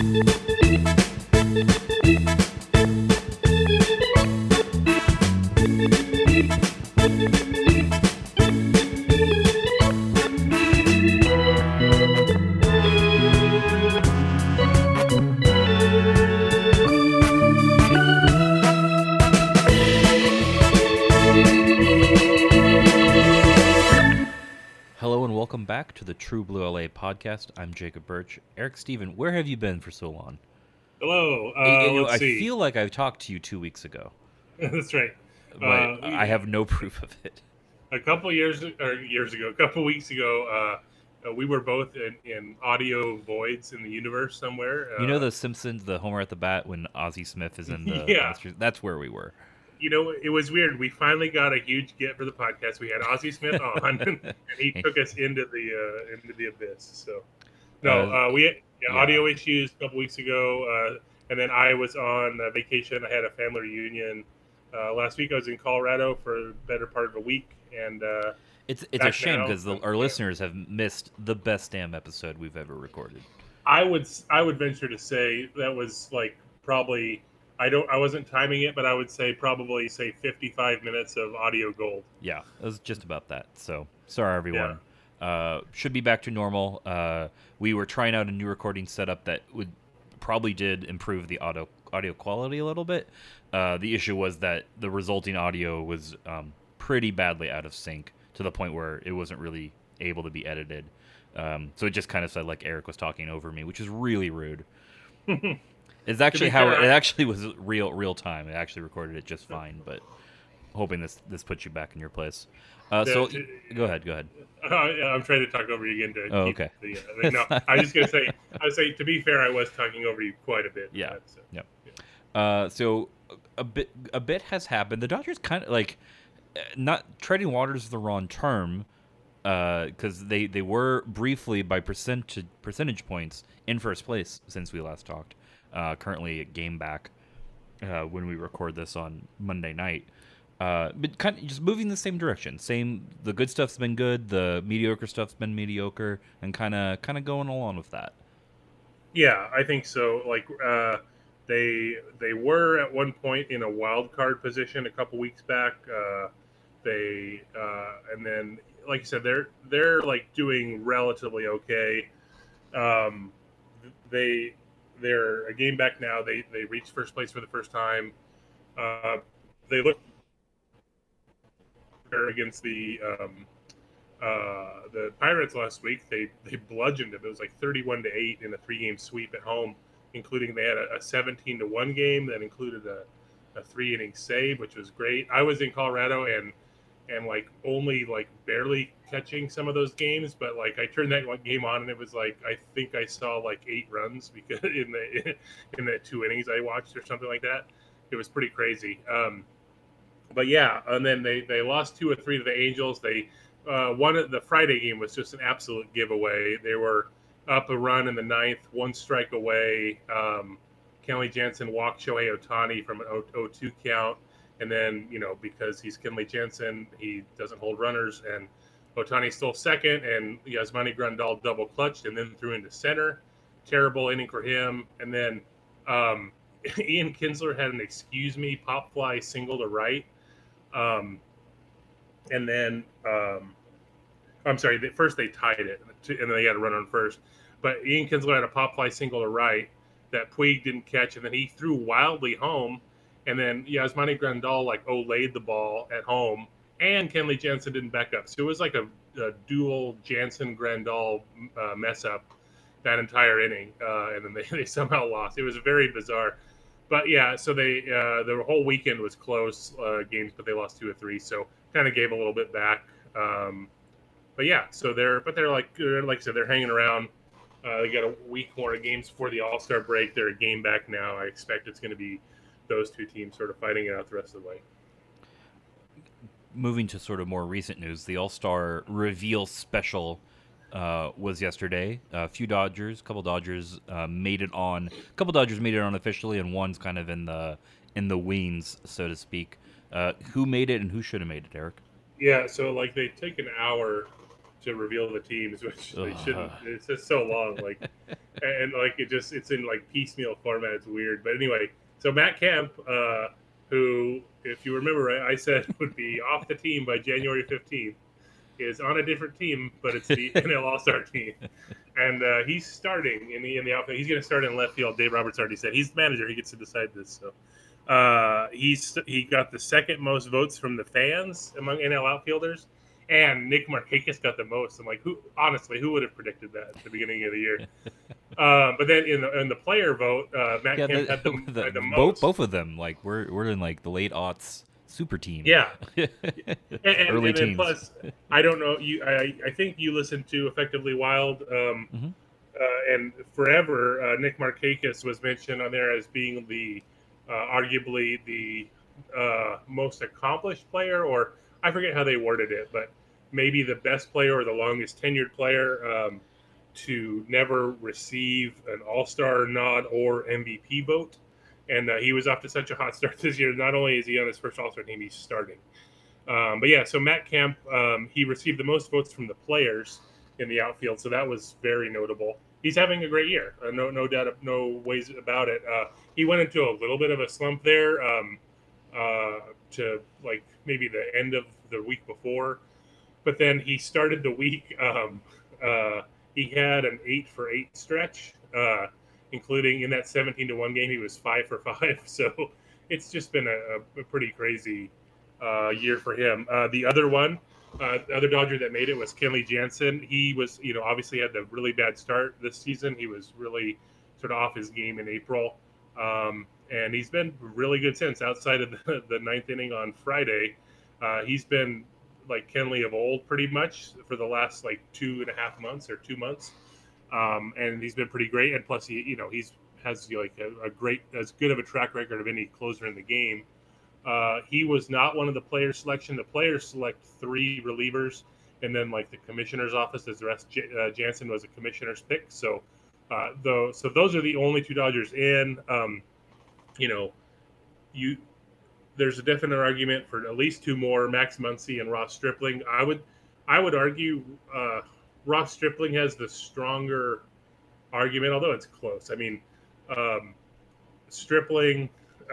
Hello and welcome back to the True Blue LA podcast. I'm Jacob Birch. Eric Steven, where have you been for so long? Hello. I Let's see. feel like I talked to you 2 weeks ago, That's right. but I have no proof of it. A couple a couple weeks ago, we were both in audio voids in the universe somewhere. You know The Simpsons, the Homer at the Bat, when Ozzie Smith is in the Yeah. Masters? That's where we were. You know, it was weird. We finally got a huge get for the podcast. We had Ozzie Smith on, and he took us into the abyss. So, we had audio issues a couple weeks ago, and then I was on vacation. I had a family reunion. Last week I was in Colorado for the better part of a week, and It's a shame because our listeners have missed the best damn episode we've ever recorded. I would venture to say that was like probably I wasn't timing it, but I would say probably 55 minutes of audio gold. Yeah, it was just about that. So sorry everyone. Yeah. Should be back to normal. We were trying out a new recording setup that probably did improve the audio quality a little bit. The issue was that the resulting audio was pretty badly out of sync to the point where it wasn't really able to be edited. So it just kind of said like Eric was talking over me, which is really rude. It's actually it actually was real time. It actually recorded it just fine, but hoping this puts you back in your place. So go ahead. I'm trying to talk over you again. Okay. No, I was just gonna say. I was saying, to be fair, I was talking over you quite a bit. Yeah. So a bit has happened. The Dodgers kind of like not treading waters is the wrong term, because they were briefly by percentage points in first place since we last talked. Currently a game back when we record this on Monday night. But kind of just moving the same direction. The good stuff's been good, the mediocre stuff's been mediocre, and kind of going along with that. Yeah, I think so. Like they were at one point in a wild card position a couple weeks back. And then, like you said, they're like doing relatively okay. They're a game back now. They reached first place for the first time. They look against the Pirates last week. They bludgeoned them. It was like 31-8 in a 3-game sweep at home, including they had a 17-1 game that included a 3-inning save, which was great. I was in Colorado and like only like barely catching some of those games, but like I turned that game on and it was like I think I saw like 8 runs because in the 2 innings I watched or something like that. It was pretty crazy. But yeah, and then they lost 2 or 3 to the Angels. They the Friday game was just an absolute giveaway. They were up a run in the 9th, 1 strike away. Kenley Jansen walked Shohei Ohtani from an 0-2 count. And then, because he's Kenley Jansen, he doesn't hold runners. And Ohtani stole second, and Yasmani Grandal double clutched and then threw into center. Terrible inning for him. And then Ian Kinsler had an excuse me pop fly single to right. And then, I'm sorry, first they tied it, and then they had a run on first. But Ian Kinsler had a pop fly single to right that Puig didn't catch, and then he threw wildly home. And then Yasmani Grandal laid the ball at home, and Kenley Jansen didn't back up. So it was like a dual Jansen Grandal mess up that entire inning, and then they somehow lost. It was very bizarre. But yeah, so the whole weekend was close games, but they lost 2 or 3, so kind of gave a little bit back. But yeah, so they're like I said, they're hanging around. They got a week more of games before the All-Star break. They're a game back now. I expect it's going to be those 2 teams sort of fighting it out the rest of the way. Moving to sort of more recent news, the All-Star reveal special was yesterday. A couple Dodgers made it on. A couple Dodgers made it on officially, and one's kind of in the wings, so to speak. Who made it and who should have made it, Eric? Yeah, so they take an hour to reveal the teams, which they shouldn't. Ugh. It's just so long, like, and like it's in like piecemeal format. It's weird, but anyway. So Matt Kemp, who, if you remember, I said would be off the team by January 15th, is on a different team, but it's the NL All Star team, and he's starting in the outfield. He's going to start in left field. Dave Roberts already said he's the manager. He gets to decide this. So he got the second most votes from the fans among NL outfielders, and Nick Markakis got the most. I'm like, who would have predicted that at the beginning of the year? But then in the player vote, Matt Kemp had the most. Both of them, like we're in like the late aughts super team. Yeah, Early and then teens. plus, I don't know you. I think you listened to Effectively Wild, and forever. Nick Markakis was mentioned on there as being the arguably the most accomplished player, or I forget how they worded it, but maybe the best player or the longest tenured player to never receive an All-Star nod or MVP vote. And he was off to such a hot start this year. Not only is he on his first All-Star team, he's starting. But yeah, so Matt Kemp, he received the most votes from the players in the outfield, so that was very notable. He's having a great year, no doubt, no ways about it. He went into a little bit of a slump there to like maybe the end of the week before, but then he started the week. He had an 8-for-8 stretch, including in that 17-1 game, he was 5-for-5. So it's just been a pretty crazy year for him. The other Dodger that made it was Kenley Jansen. He was, obviously had the really bad start this season. He was really sort of off his game in April. And he's been really good since. Outside of the ninth inning on Friday, he's been like Kenley of old pretty much for the last like 2.5 months or 2 months. And he's been pretty great. And plus he's has like a great, as good of a track record of any closer in the game. He was not one of the players' selection. The players select 3 relievers, and then like the commissioner's office does the rest. Jansen was a commissioner's pick. So those are the only 2 Dodgers in. There's a definite argument for at least 2 more, Max Muncy and Ross Stripling. I would argue Ross Stripling has the stronger argument, although it's close. I mean, Stripling,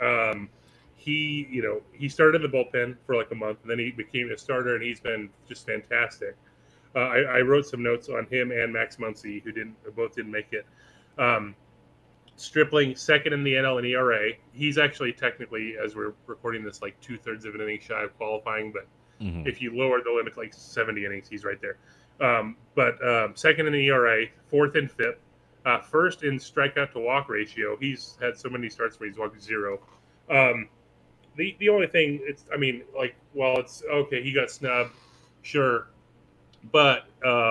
he started in the bullpen for like a month, and then he became a starter, and he's been just fantastic. I wrote some notes on him and Max Muncy, who both didn't make it. Stripling, second in the NL in ERA. He's actually technically, as we're recording this, like 2/3 of an inning shy of qualifying. But if you lower the limit like 70 innings, he's right there. But second in the ERA, fourth in FIP, first in strikeout to walk ratio. He's had so many starts where he's walked 0. The only thing, while it's okay, he got snubbed, sure, but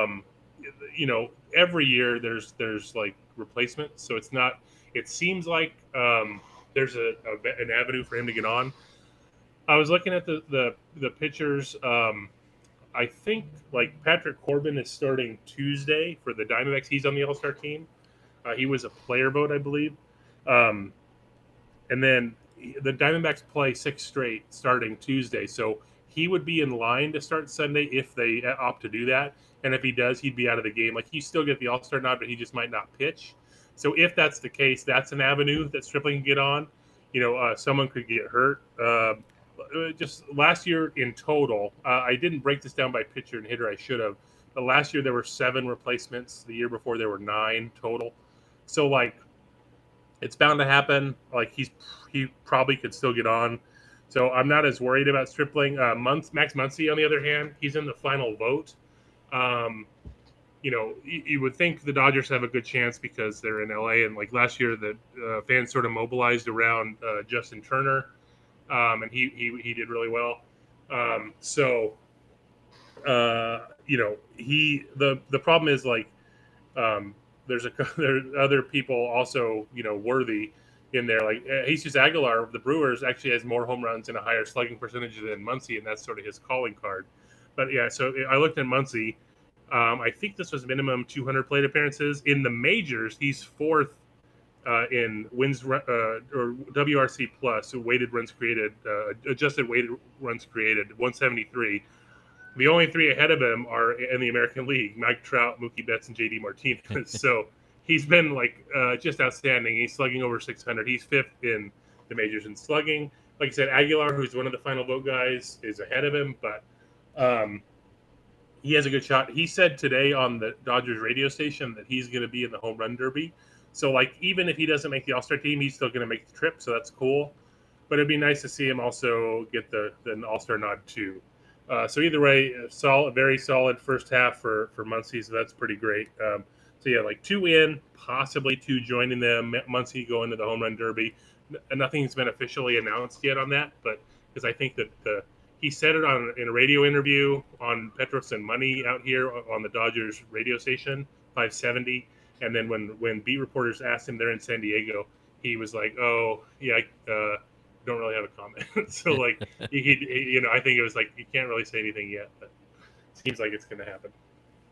every year there's like replacements, so it's not. It seems like there's an avenue for him to get on. I was looking at the pitchers. I think like Patrick Corbin is starting Tuesday for the Diamondbacks. He's on the All-Star team. He was a player vote, I believe. And then the Diamondbacks play 6 straight starting Tuesday. So he would be in line to start Sunday if they opt to do that. And if he does, he'd be out of the game. Like, he still get the All-Star nod, but he just might not pitch. So if that's the case, that's an avenue that Stripling can get on. Someone could get hurt. Just last year in total, I didn't break this down by pitcher and hitter. I should have. But last year there were 7 replacements. The year before there were 9 total. So like, it's bound to happen. Like, he probably could still get on. So I'm not as worried about Stripling. Max Muncy, on the other hand, he's in the final vote. You would think the Dodgers have a good chance because they're in LA, and like last year, the fans sort of mobilized around Justin Turner, and he did really well. The problem is like there's other people also worthy in there. Like Jesus Aguilar of the Brewers actually has more home runs and a higher slugging percentage than Muncy, and that's sort of his calling card. But yeah, so I looked at Muncy. I think this was minimum 200 plate appearances. In the majors, he's 4th in wins or WRC plus, so weighted runs created, adjusted weighted runs created, 173. The only three ahead of him are in the American League: Mike Trout, Mookie Betts, and JD Martinez. So he's been just outstanding. He's slugging over 600. He's fifth in the majors in slugging. Like I said, Aguilar, who's one of the final vote guys, is ahead of him, but um, he has a good shot. He said today on the Dodgers radio station that he's going to be in the home run derby. So even if he doesn't make the All Star team, he's still going to make the trip. So that's cool. But it'd be nice to see him also get the All Star nod too. So either way, very solid first half for Muncie. So that's pretty great. So yeah, like two in, possibly two joining them. Muncie going to the home run derby. Nothing's been officially announced yet on that, but because I think that he said it in a radio interview on Petros and Money out here on the Dodgers radio station, 570. And then when beat reporters asked him, they're in San Diego, he was like, "Oh yeah, don't really have a comment." So I think it was like you can't really say anything yet, but it seems like it's going to happen.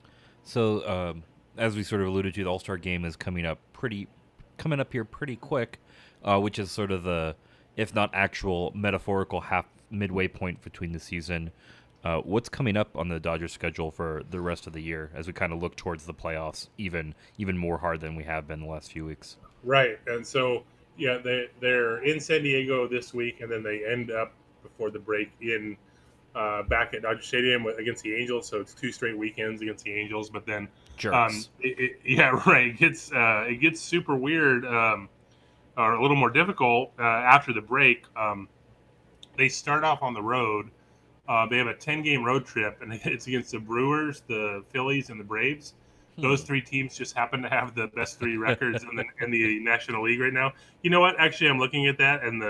So as we sort of alluded to, the All-Star game is coming up here pretty quick, which is sort of the, if not actual, metaphorical midway point between the season. What's coming up on the Dodgers schedule for the rest of the year as we kind of look towards the playoffs, even more hard than we have been the last few weeks? Right, and so yeah, they're in San Diego this week, and then they end up before the break in back at Dodger Stadium against the Angels. So it's two straight weekends against the Angels. But then, Jerks. yeah, right. It gets super weird, or a little more difficult after the break. They start off on the road. They have a 10-game road trip, and it's against the Brewers, the Phillies, and the Braves. Those three teams just happen to have the best three records in the National League right now. You know what? Actually, I'm looking at that, and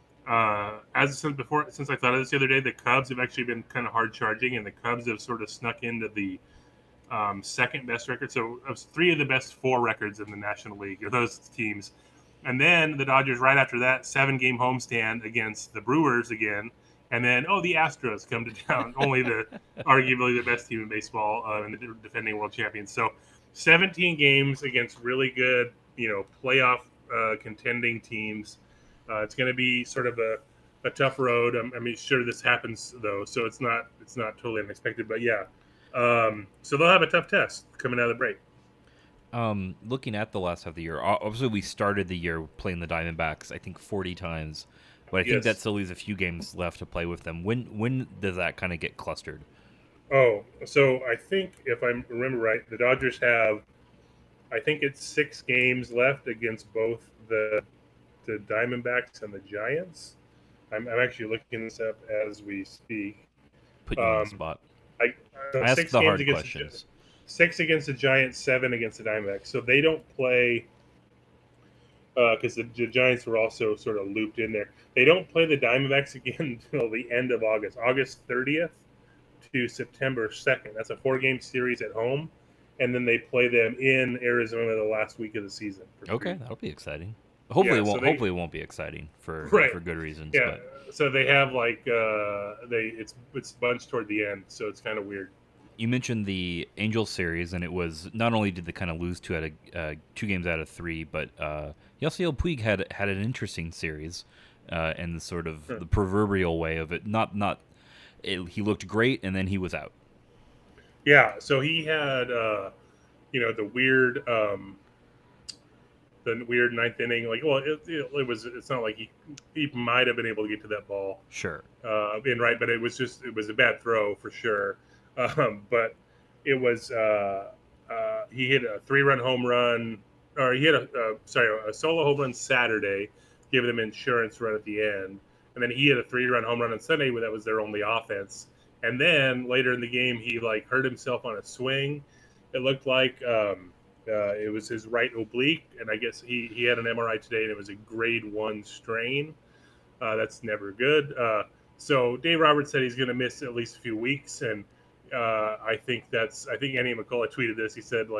since I thought of this the other day, the Cubs have actually been kind of hard charging, and the Cubs have sort of snuck into the second best record. So it was three of the best four records in the National League are those teams. And then the Dodgers right after that 7-game homestand against the Brewers again. And then, the Astros come to town, only arguably the best team in baseball and the defending world champions. So 17 games against really good, playoff contending teams. It's going to be sort of a tough road. I mean, sure, this happens though, so it's not totally unexpected. But yeah, so they'll have a tough test coming out of the break. Looking at the last half of the year, obviously we started the year playing the Diamondbacks, I think 40 times. But I think that still leaves a few games left to play with them. When does that kind of get clustered? Oh, so I think if I remember right, the Dodgers have, I think it's 6 games left against both the Diamondbacks and the Giants. I'm actually looking this up as we speak. Put you on the spot. Ask 6 the hard questions. 6 against the Giants, 7 against the Diamondbacks. So they don't play because the Giants were also sort of looped in there. They don't play the Diamondbacks again until the end of August 30th to September 2nd. That's a 4-game series at home, and then they play them in Arizona the last week of the season. Okay, that'll be exciting. Hopefully, it won't be exciting for good reasons. Yeah, but. So they have it's bunched toward the end, so it's kind of weird. You mentioned the Angels series, and it was not only did they kind of lose 2 games out of 3, but Yasiel Puig had an interesting series, and sort of the proverbial way of it. He looked great, and then he was out. Yeah, so he had the weird ninth inning. It's not like he might have been able to get to that ball. Sure. But it was a bad throw for sure. But it was he hit a 3-run home run, or he hit a solo home run Saturday, giving them insurance run at the end, and then he hit a 3-run home run on Sunday, where that was their only offense. And then later in the game, he hurt himself on a swing. It looked like it was his right oblique, and I guess he had an MRI today, and it was a grade 1 strain. That's never good. So Dave Roberts said he's going to miss at least a few weeks, and I think Andy McCullough tweeted this. He said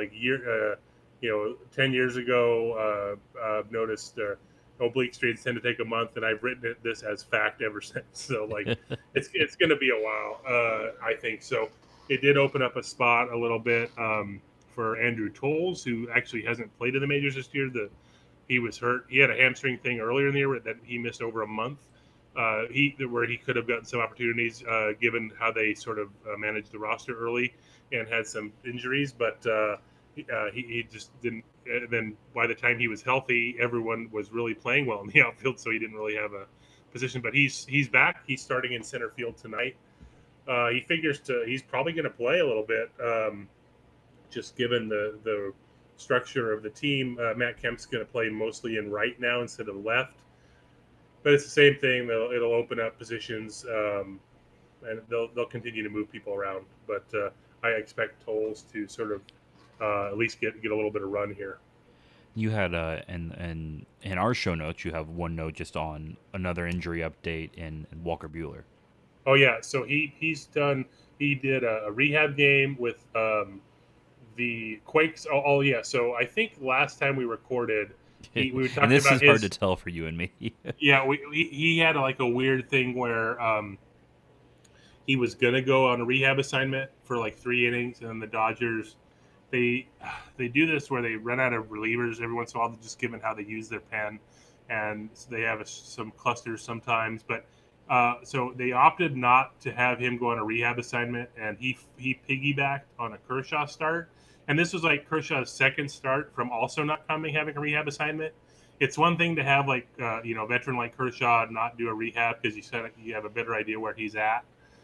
10 years ago, I've noticed oblique strains tend to take a month, and I've written this as fact ever since. So it's going to be a while, I think. So it did open up a spot a little bit for Andrew Toles, who actually hasn't played in the majors this year. He was hurt. He had a hamstring thing earlier in the year that he missed over a month. where he could have gotten some opportunities given how they sort of managed the roster early and had some injuries, but he just didn't. Then by the time he was healthy, everyone was really playing well in the outfield, so he didn't really have a position. But he's back. He's starting in center field tonight. He figures he's probably going to play a little bit, just given the structure of the team. Matt Kemp's going to play mostly in right now instead of left, but it's the same thing. It'll open up positions, and they'll continue to move people around. But I expect Toles to sort of at least get a little bit of run here. You had in our show notes, you have one note just on another injury update in Walker Buehler. Oh yeah, so he's done. He did a rehab game with the Quakes. Oh yeah, so I think last time we recorded, we were talking and this about is hard to tell for you and me. Yeah, he had like a weird thing where he was gonna go on a rehab assignment for like 3 innings, and then the Dodgers they do this where they run out of relievers every once in a while, just given how they use their pen, and so they have some clusters sometimes. But so they opted not to have him go on a rehab assignment, and he piggybacked on a Kershaw start, and this was like Kershaw's second start from also not having a rehab assignment. It's one thing to have like a veteran like Kershaw not do a rehab because you have a better idea where he's at.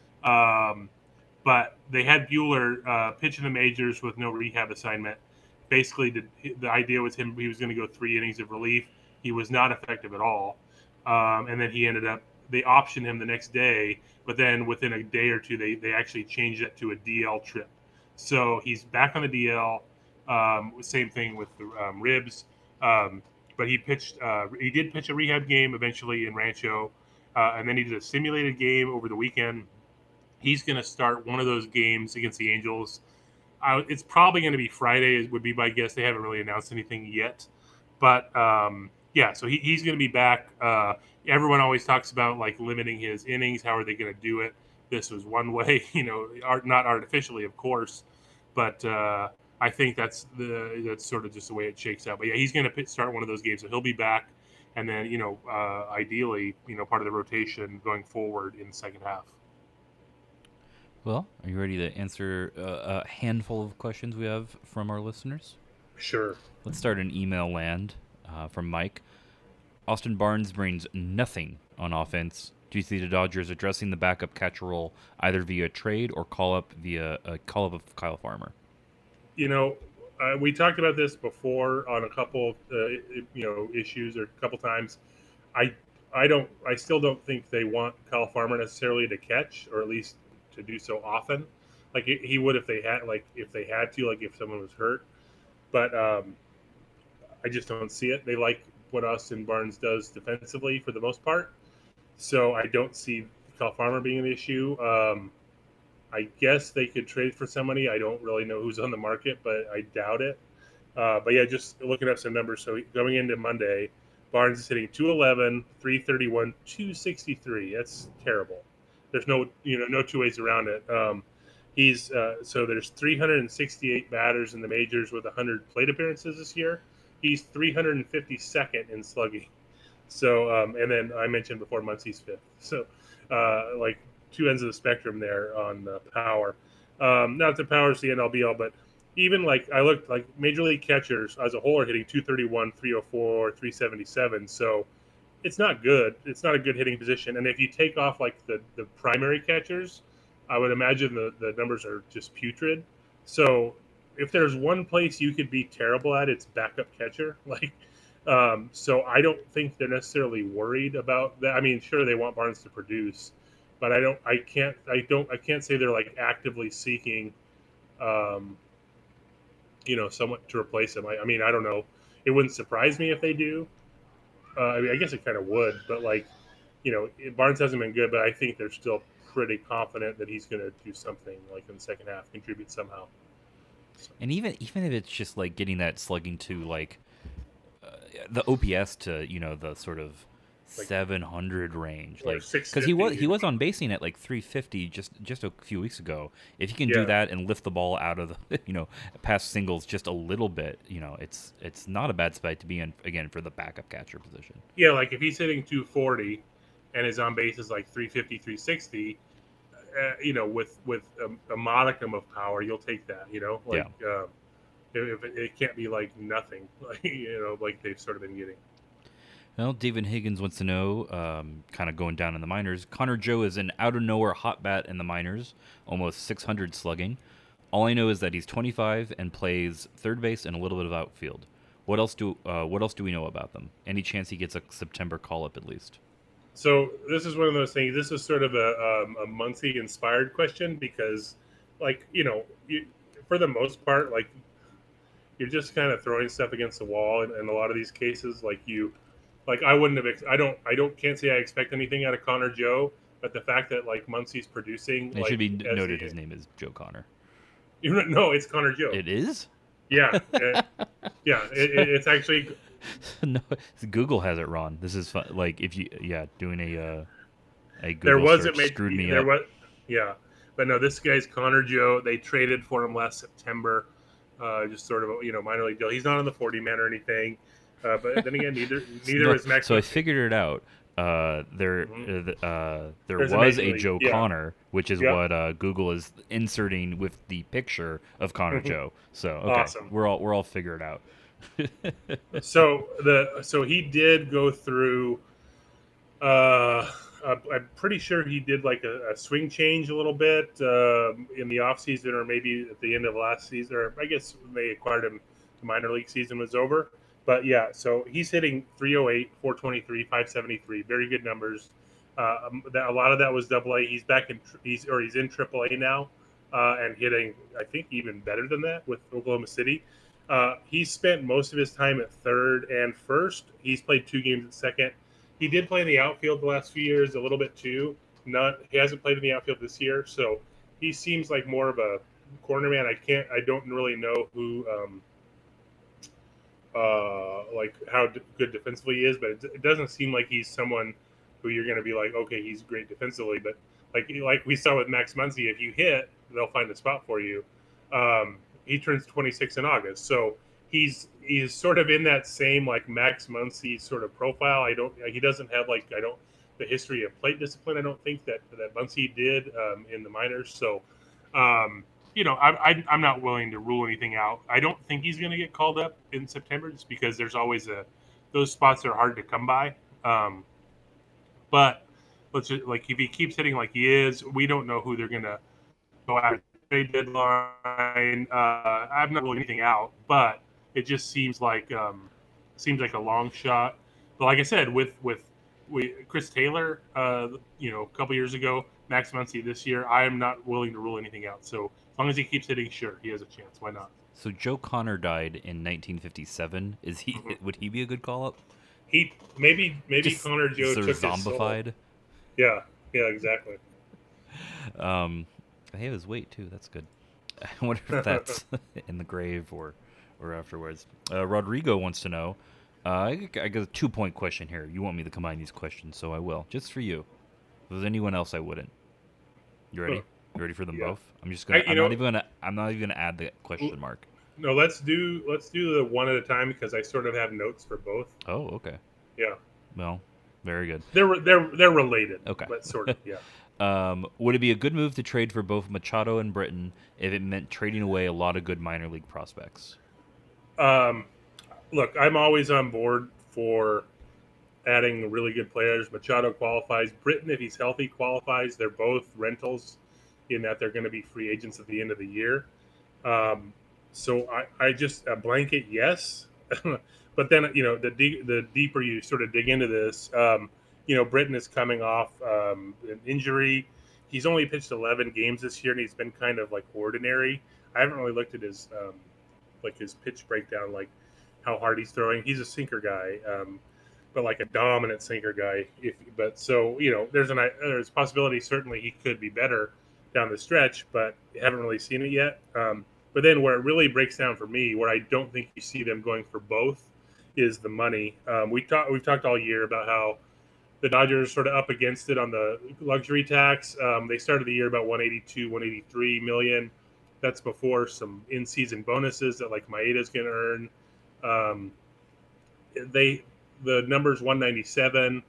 But they had Buehler pitch in the majors with no rehab assignment. Basically, the idea was he was going to go 3 innings of relief. He was not effective at all, and then they optioned him the next day. But then within a day or two, they actually changed it to a DL trip. So he's back on the DL. Same thing with the ribs. But he pitched. He did pitch a rehab game eventually in Rancho, and then he did a simulated game over the weekend. He's going to start one of those games against the Angels. It's probably going to be Friday, would be my guess. They haven't really announced anything yet, but yeah. So he's going to be back. Everyone always talks about like limiting his innings. How are they going to do it? This was one way, not artificially, of course, but. I think that's sort of just the way it shakes out. But yeah, he's going to start one of those games, so he'll be back, and then ideally, part of the rotation going forward in the second half. Well, are you ready to answer a handful of questions we have from our listeners? Sure. Let's start in email land from Mike. Austin Barnes brings nothing on offense. Do you see the Dodgers addressing the backup catcher role either via trade or call up of Kyle Farmer? We talked about this before on a couple, issues or a couple times. I still don't think they want Kyle Farmer necessarily to catch, or at least to do so often. Like he would if they had to, like if someone was hurt. But I just don't see it. They like what Austin Barnes does defensively for the most part, so I don't see Kyle Farmer being an issue. I guess they could trade for somebody. I don't really know who's on the market, but I doubt it. But yeah, just looking up some numbers. So going into Monday, Barnes is hitting 211, 331, 263. That's terrible. There's no two ways around it. So there's 368 batters in the majors with 100 plate appearances this year. He's 352nd in slugging. So and then I mentioned before Muncy's 5th. So like two ends of the spectrum there on power. Not that power's the end all be all, but even like I looked like major league catchers as a whole are hitting 231, 304, 377. So it's not good. It's not a good hitting position. And if you take off like the primary catchers, I would imagine the numbers are just putrid. So if there's one place you could be terrible at, it's backup catcher. So I don't think they're necessarily worried about that. I mean, sure they want Barnes to produce, but I can't say they're like actively seeking, someone to replace him. I mean, I don't know. It wouldn't surprise me if they do. I guess it kind of would, but Barnes hasn't been good, but I think they're still pretty confident that he's going to do something like in the second half, contribute somehow. So. And even if it's just like getting that slugging to like the OPS to the sort of 700 range, like because he was on basing at like 350 just a few weeks ago. If he can do that and lift the ball out of the past singles just a little bit, it's not a bad spot to be in again for the backup catcher position. Yeah, like if he's hitting 240 and his on base is like 350, 360, with a modicum of power, you'll take that. Yeah. If it can't be like nothing, like they've sort of been getting. Well, David Higgins wants to know, kind of going down in the minors. Connor Joe is an out of nowhere hot bat in the minors, almost 600 slugging. All I know is that he's 25 and plays third base and a little bit of outfield. What else do we know about them? Any chance he gets a September call up at least? So this is one of those things. This is sort of a Muncy inspired question because, for the most part, like you're just kind of throwing stuff against the wall in a lot of these cases. I wouldn't have. Can't say I expect anything out of Connor Joe, but the fact that like Muncy's producing, It should be noted his name is Joe Connor. No, it's Connor Joe. It is. Yeah, it's actually. No, Google has it wrong. This is fun. Like if you doing a Google there wasn't search screwed me there up. Was, yeah, but no, this guy's Connor Joe. They traded for him last September, just sort of a minor league deal. He's not on the 40 man or anything, but then again, neither is Max. So I figured it out. There was a Joe Connor, which is what Google is inserting with the picture of Connor Joe. So okay, awesome. We're all figured out. So he did go through. I'm pretty sure he did like a swing change a little bit in the off season, or maybe at the end of last season, or I guess when they acquired him, the minor league season was over. But yeah, so he's hitting 308, 423, 573, very good numbers. A lot of that was Double A. He's back he's in Triple A now, and hitting I think even better than that with Oklahoma City. He spent most of his time at third and first. He's played 2 games at second. He did play in the outfield the last few years a little bit too. He hasn't played in the outfield this year, so he seems like more of a corner man. I don't really know who. Like how good defensively he is, but it doesn't seem like he's someone who you're going to be like, okay, he's great defensively. But like we saw with Max Muncy, if you hit, they'll find a spot for you. He turns 26 in August, so he's sort of in that same like Max Muncy sort of profile. He doesn't have the history of plate discipline. I don't think that Muncy did in the minors. So. I'm not willing to rule anything out. I don't think he's going to get called up in September just because there's always those spots are hard to come by. But let's just, if he keeps hitting like he is, we don't know who they're going to go after the trade deadline. I'm not ruling anything out, but it just seems like a long shot. But like I said, with Chris Taylor, a couple years ago, Max Muncy this year, I am not willing to rule anything out. So as long as he keeps hitting, sure, he has a chance. Why not? So Joe Connor died in 1957. Is he? Would he be a good call up? He maybe just Connor Joe sort took of zombified. His soul. Yeah, exactly. They have his weight too. That's good. I wonder if that's in the grave or afterwards. Rodrigo wants to know. I got a 2-point question here. You want me to combine these questions, so I will. Just for you. If there's anyone else, I wouldn't. You ready? You ready for them both? I'm just gonna. I'm not even gonna add the question mark. No, let's do the one at a time because I sort of have notes for both. Oh, okay. Yeah. Well, very good. They're related. Okay. But sort of, yeah. Would it be a good move to trade for both Machado and Britton if it meant trading away a lot of good minor league prospects? Look, I'm always on board for adding really good players. Machado qualifies. Britton, if he's healthy, qualifies. They're both rentals in that they're going to be free agents at the end of the year. So I just a blanket yes. But then, the deeper you sort of dig into this, Britton is coming off an injury. He's only pitched 11 games this year, and he's been kind of like ordinary. I haven't really looked at his his pitch breakdown, like how hard he's throwing. He's a sinker guy, but like a dominant sinker guy. There's a possibility. Certainly, he could be better down the stretch, but haven't really seen it yet. But then where it really breaks down for me, where I don't think you see them going for both, is the money. We've talked all year about how the Dodgers sort of up against it on the luxury tax. They started the year about 182, 183 million. That's before some in-season bonuses that like Maeda's going to earn. The number's 197.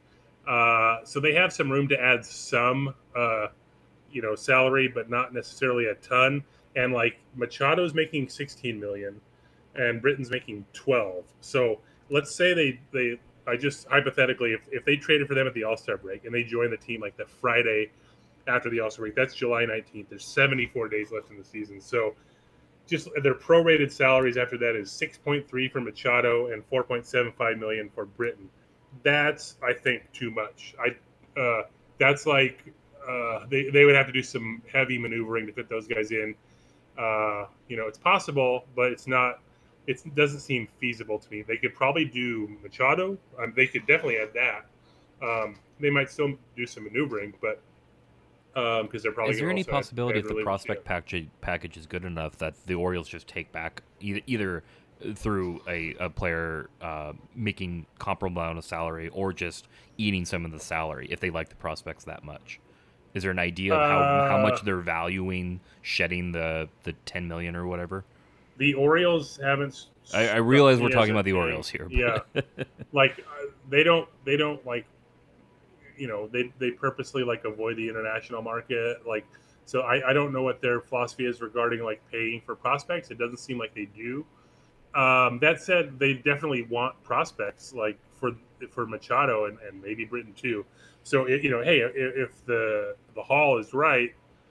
So they have some room to add some, salary, but not necessarily a ton. And like Machado's making 16 million, and Britton's making 12. So let's say I just hypothetically, if they traded for them at the All Star break and they join the team like the Friday after the All Star break, that's July 19th. There's 74 days left in the season. So just their prorated salaries after that is 6.3 for Machado and 4.75 million for Britton. That's I think too much. That's like they would have to do some heavy maneuvering to fit those guys in. It's possible, but it's not. It doesn't seem feasible to me. They could probably do Machado. They could definitely add that. They might still do some maneuvering, but because they're probably Is going there to any also possibility add if the relievers. prospect package is good enough that the Orioles just take back either through a player making comparable amount of salary or just eating some of the salary if they like the prospects that much? Is there an idea of how Uh, much they're valuing shedding the 10 million or whatever? the Orioles haven't I struck realize we're me as talking a about the thing. Orioles here, Yeah, but like they don't like they purposely like avoid the international market. Like, so I don't know what their philosophy is regarding like paying for prospects. It doesn't seem like they do. That said, they definitely want prospects like for Machado and maybe Britton too. So hey, if the haul is right,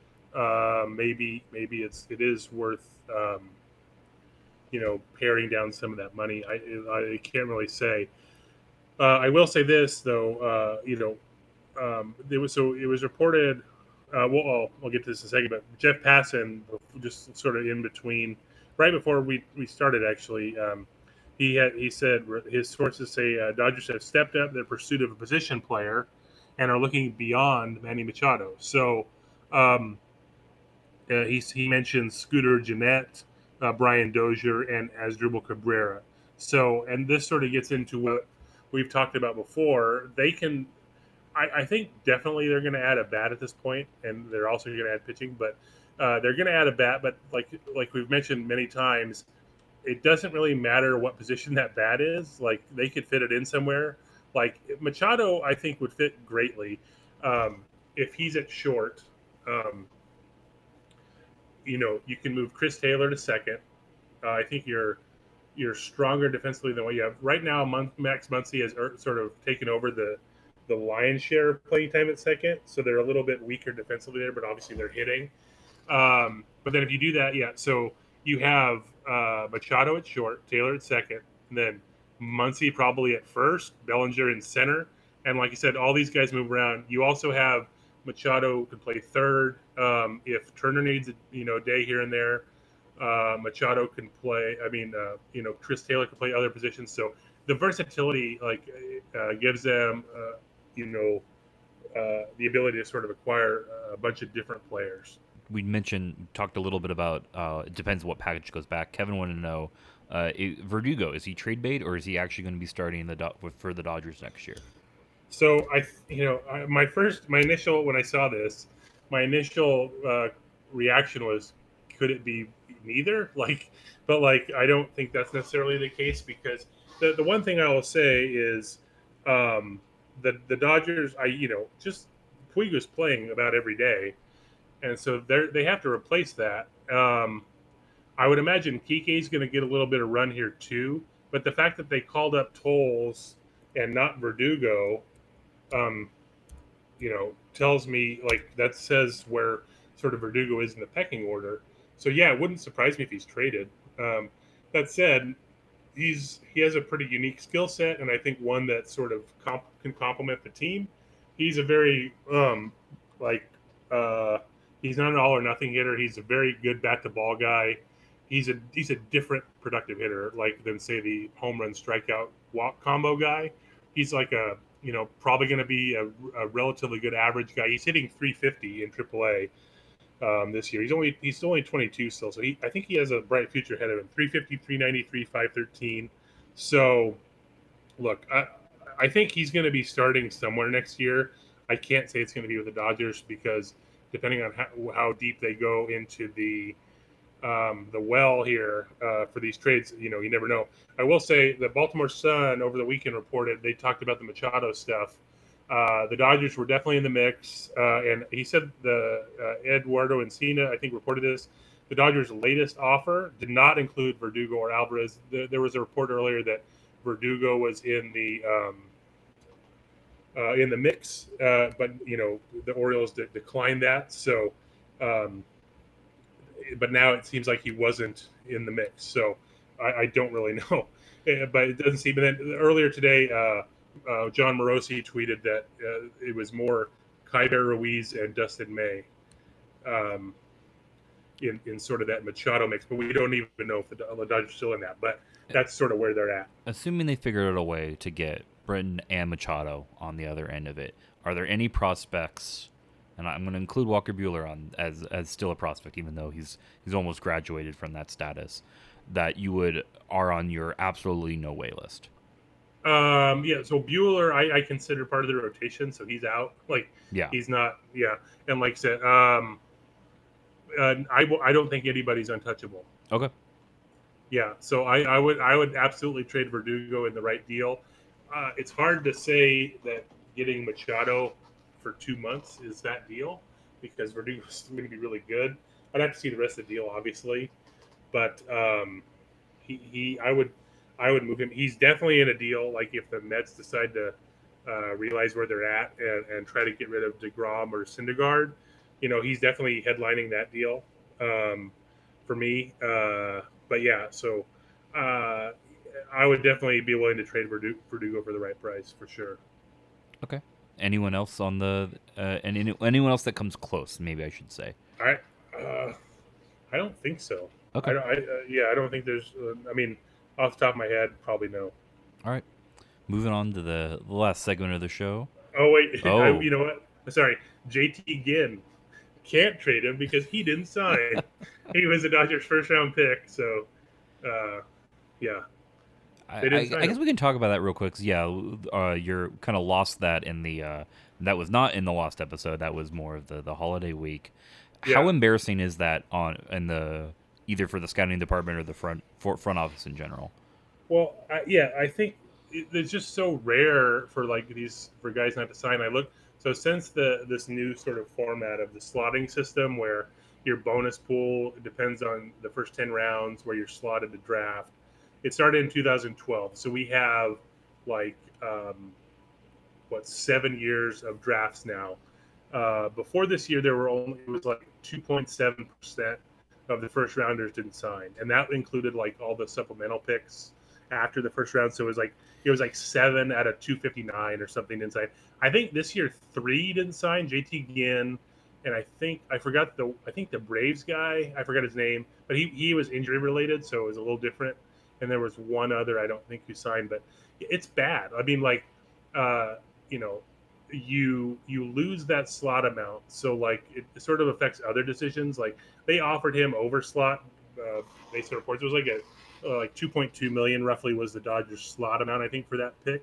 maybe it is worth paring down some of that money. I can't really say. I will say this though, it was reported. I'll get to this in a second, but Jeff Passan, just sort of in between, right before we started actually, he said his sources say Dodgers have stepped up their pursuit of a position player, and are looking beyond Manny Machado. So um, he mentions Scooter Gennett, Brian Dozier, and Asdrubal Cabrera. So, and this sort of gets into what we've talked about before. They can I think definitely they're going to add a bat at this point, and they're also going to add pitching. But they're going to add a bat. But like we've mentioned many times, it doesn't really matter what position that bat is. Like they could fit it in somewhere. Like Machado, I think would fit greatly if he's at short. Um, you can move Chris Taylor to second. I think you're stronger defensively than what you have right now. Max Muncy has sort of taken over the lion's share of playing time at second, so they're a little bit weaker defensively there, but obviously they're hitting. But then if you do that, yeah, so you have Machado at short, Taylor at second, and then Muncy probably at first, Bellinger in center, and like you said, all these guys move around. You also have Machado can play third if Turner needs a day here and there. Machado can play. I mean, Chris Taylor can play other positions. So the versatility gives them, you know, the ability to sort of acquire a bunch of different players. we talked a little bit about it depends what package goes back. Kevin wanted to know Verdugo, is he trade bait or is he actually going to be starting for the Dodgers next year? So my initial when I saw this, my initial reaction was, could it be neither? But I don't think that's necessarily the case because the one thing I will say is, the Dodgers, just Puig's playing about every day, and so they have to replace that. I would imagine Kike's going to get a little bit of run here too, but the fact that they called up Tolles and not Verdugo, um, tells me like that says where sort of Verdugo is in the pecking order. So yeah, it wouldn't surprise me if he's traded. That said, he has a pretty unique skill set, and I think one that sort of can complement the team. He's a very like uh, he's not an all or nothing hitter. He's a very good bat to ball guy. He's a different productive hitter like than say the home run strikeout walk combo guy. He's like a probably going to be a relatively good average guy. He's hitting 350 in AAA this year. He's only 22 still, so I think he has a bright future ahead of him. 350, 393, 513. So look, I think he's going to be starting somewhere next year. I can't say it's going to be with the Dodgers because depending on how deep they go into the well here for these trades, you never know. I will say the Baltimore Sun over the weekend reported they talked about the Machado stuff. The Dodgers were definitely in the mix, and he said the Eduardo Encina, I think, reported this. The Dodgers' latest offer did not include Verdugo or Alvarez. There was a report earlier that Verdugo was in the mix, but the Orioles declined that. So, um, but now it seems like he wasn't in the mix. So I don't really know, but it doesn't seem. And then earlier today, John Morosi tweeted that it was more Kyber Ruiz and Dustin May um, in sort of that Machado mix, but we don't even know if the Dodgers are still in that. But that's sort of where they're at. Assuming they figured out a way to get Britton and Machado on the other end of it, are there any prospects? And I'm going to include Walker Buehler on as still a prospect, even though he's almost graduated from that status, that you are on your absolutely no way list. Yeah, so Bueller, I consider part of the rotation, so he's out. Like, Yeah, he's not. Yeah, and like I said, I don't think anybody's untouchable. okay. Yeah, so I would absolutely trade Verdugo in the right deal. It's hard to say that getting Machado for 2 months is that deal because Verdugo's going to be really good. I'd have to see the rest of the deal, obviously, but I would move him. He's definitely in a deal. Like if the Mets decide to realize where they're at and try to get rid of DeGrom or Syndergaard, he's definitely headlining that deal for me. But yeah, so I would definitely be willing to trade Verdugo for the right price for sure. Okay. Anyone else on the anyone else that comes close? Maybe I should say. I don't think so. Okay. I don't think there's. I mean, off the top of my head, probably no. All right. Moving on to the last segment of the show. Oh wait, Oh. you know what? Sorry, JT Ginn can't trade him because he didn't sign. He was a Dodgers first round pick, so yeah. I guess we can talk about that real quick. 'Cause, yeah, you're kind of lost that in the that was not in the lost episode. That was more of the holiday week. Yeah. How embarrassing is that on in the either for the scouting department or the front office in general? Well, I think it's just so rare for for guys not to sign. So since this new sort of format of the slotting system where your bonus pool depends on the first 10 rounds where you're slotted to draft. It started in 2012. So we have like 7 years of drafts now. Before this year, it was like 2.7% of the first rounders didn't sign, and that included like all the supplemental picks after the first round. So it was like 7 out of 259 or something inside. I think this year 3 didn't sign. JT Ginn, and I think the Braves guy, I forgot his name, but he was injury related, so it was a little different. And there was one other I don't think who signed, but it's bad. I mean, like, you know, you lose that slot amount, so like it sort of affects other decisions. Like they offered him over slot based on reports. It was like like 2.2 million roughly was the Dodgers slot amount, I think, for that pick.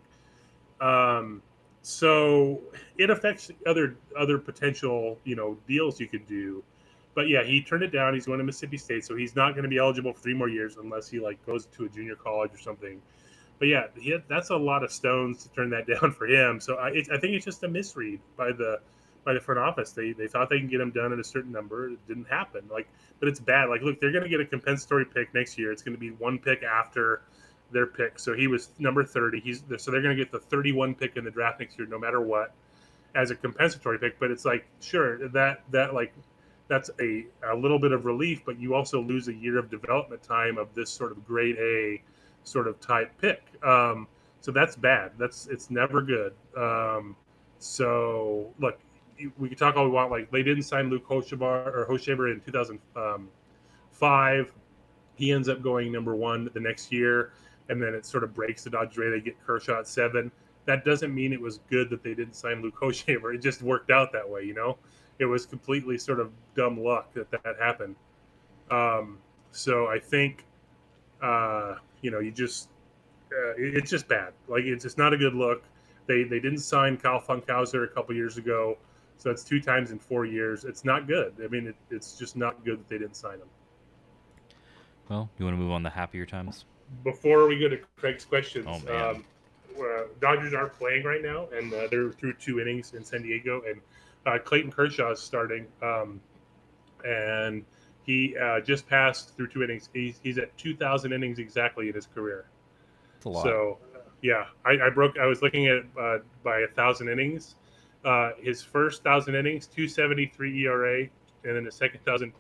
So it affects other potential deals you could do. But yeah, he turned it down. He's going to Mississippi State, so he's not going to be eligible for 3 more years unless he like goes to a junior college or something. But yeah, that's a lot of stones to turn that down for him. So I think it's just a misread by the front office. They thought they can get him done at a certain number. It didn't happen. But it's bad. Like, look, they're going to get a compensatory pick next year. It's going to be one pick after their pick. So he was number 30. So they're going to get the 31 pick in the draft next year, no matter what, as a compensatory pick. But it's like, sure, that's a little bit of relief, but you also lose a year of development time of this sort of grade A sort of type pick. So that's bad. It's never good. So look, we can talk all we want. Like they didn't sign Luke Hochevar in 2005. He ends up going number 1 the next year, and then it sort of breaks the Dodgers way. They get Kershaw at 7. That doesn't mean it was good that they didn't sign Luke Hochevar. It just worked out that way, It was completely sort of dumb luck that happened. So I think, it's just bad. Like it's just not a good look. They didn't sign Kyle Funkhauser a couple years ago, so that's 2 times in 4 years. It's not good. I mean, it's just not good that they didn't sign him. Well, you want to move on to happier times? Before we go to Craig's questions, oh, man. Dodgers aren't playing right now, and they're through 2 innings in San Diego, and Clayton Kershaw is starting, and he just passed through 2 innings. He's at 2,000 innings exactly in his career. It's a lot. So, yeah, I was looking at it by 1,000 innings. His first 1,000 innings, 2.73 ERA, and then the second 1,000,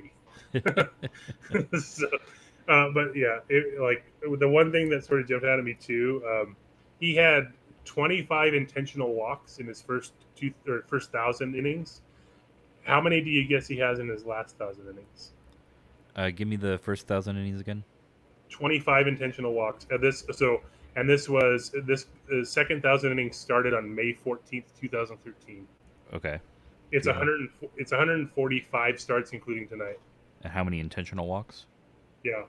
2.03. So, but yeah, like the one thing that sort of jumped out at me too, he had 25 intentional walks in his first 1,000 innings. How many do you guess he has in his last 1,000 innings? Give me the first 1,000 innings again. 25 intentional walks. This second 1,000 innings started on May 14th, 2013. Okay. It's Yeah. 145 starts, including tonight. And how many intentional walks? Yeah.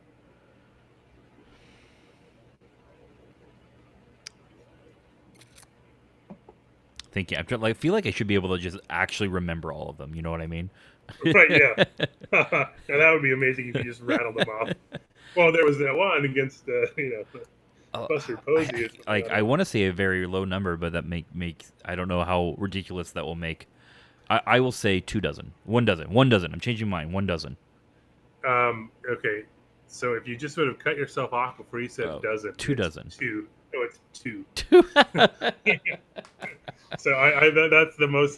Thinking, I feel like I should be able to just actually remember all of them. You know what I mean? Right, yeah. Now that would be amazing if you just rattled them off. Well, there was that one against, Buster Posey. I want to say a very low number, but that makes I don't know how ridiculous that will make. I will say 2 dozen. 1 dozen. 1 dozen. I'm changing mine. 1 dozen. Okay. So if you just would have cut yourself off before you said dozen. 2 dozen. 2. No, it's 2. 2. So that's the most.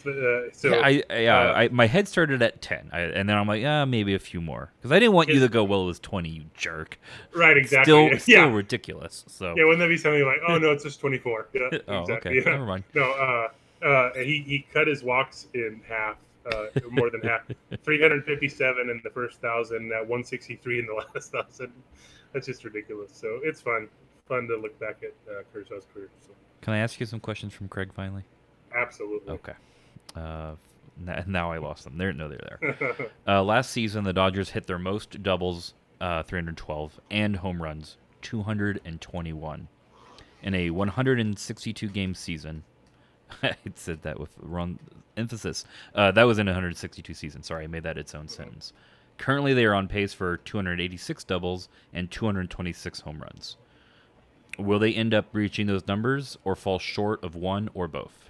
My head started at 10, and then I'm like, maybe a few more, because I didn't want you to go, well, it was 20, you jerk. Right, exactly. Still ridiculous. So yeah, wouldn't that be something like, oh no, it's just 24? Yeah, oh, exactly. okay, never mind. No, he cut his walks in half, more than half. 357 in the first 1,000, 163 in the last 1,000. That's just ridiculous. So it's fun to look back at Kershaw's career. So. Can I ask you some questions from Craig finally? Absolutely. Okay. Now I lost them. They're there. Last season, the Dodgers hit their most doubles, 312, and home runs, 221. In a 162-game season, I said that with wrong emphasis. That was in a 162 season. Sorry, I made that its own sentence. Currently, they are on pace for 286 doubles and 226 home runs. Will they end up reaching those numbers or fall short of one or both?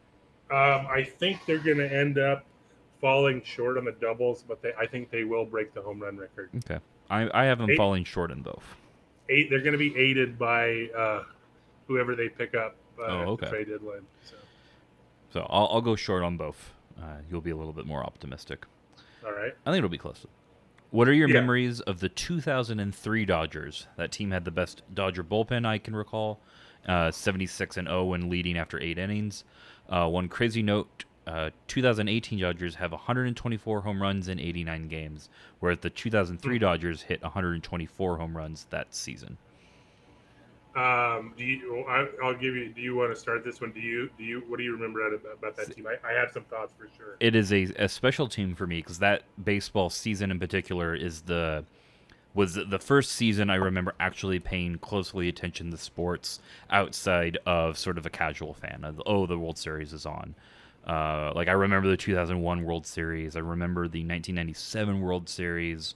I think they're going to end up falling short on the doubles, but I think they will break the home run record. Okay. I have them falling short in both. They're going to be aided by whoever they pick up at the trade deadline. So I'll go short on both. You'll be a little bit more optimistic. All right. I think it'll be close. What are your memories of the 2003 Dodgers? That team had the best Dodger bullpen I can recall. 76-0 when leading after 8 innings. One crazy note, 2018 Dodgers have 124 home runs in 89 games, whereas the 2003 Dodgers hit 124 home runs that season. I'll give you. Do you want to start this one? Do you? What do you remember about that team? I have some thoughts for sure. It is a special team for me because that baseball season in particular was the first season I remember actually paying closely attention to sports outside of sort of a casual fan. The World Series is on. I remember the 2001 World Series. I remember the 1997 World Series.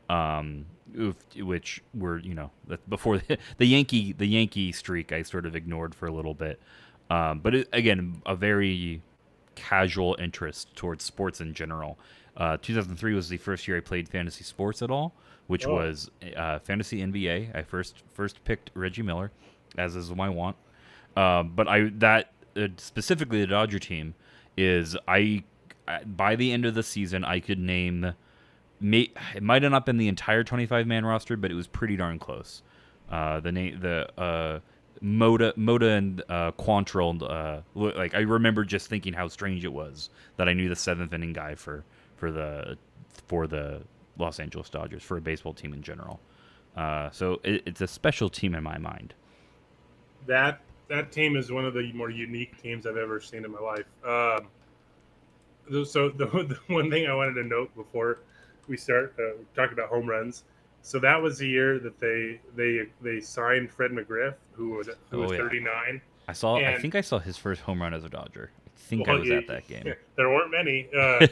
Which were before the Yankee streak I sort of ignored for a little bit, but again a very casual interest towards sports in general. 2003 was the first year I played fantasy sports at all, which was fantasy NBA. I first picked Reggie Miller, as is my want, but specifically the Dodger team is by the end of the season I could name. It might have not been the entire 25-man roster, but it was pretty darn close. Moda and Quantrill. I remember just thinking how strange it was that I knew the 7th inning guy for the Los Angeles Dodgers, for a baseball team in general. So it's a special team in my mind. That team is one of the more unique teams I've ever seen in my life. So the one thing I wanted to note before we start talking about home runs. So that was the year that they signed Fred McGriff, who was 39. I think I saw his first home run as a Dodger. I think I was at that game. There weren't many.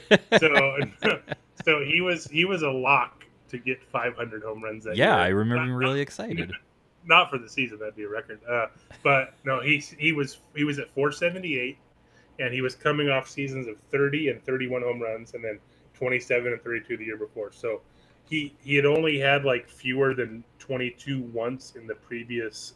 So he was a lock to get 500 home runs that year. Yeah, I remember being really excited. not for the season. That'd be a record. But no, he was at 478, and he was coming off seasons of 30 and 31 home runs, and then 27 and 32 the year before. So he had only had like fewer than 22 once in the previous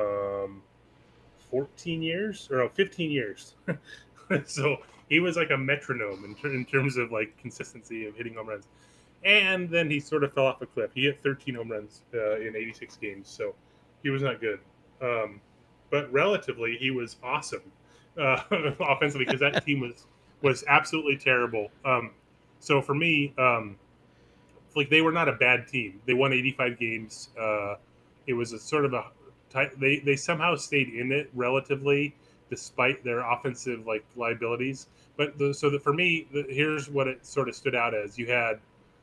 14 years or no, 15 years. So he was like a metronome in terms of like consistency of hitting home runs. And then he sort of fell off a cliff. He hit 13 home runs in 86 games, so he was not good. But relatively, he was awesome offensively because that team was absolutely terrible. So for me, like they were not a bad team. They won 85 games. It was a sort of a tight. They somehow stayed in it relatively despite their offensive like liabilities. But for me, here's what it sort of stood out as: you had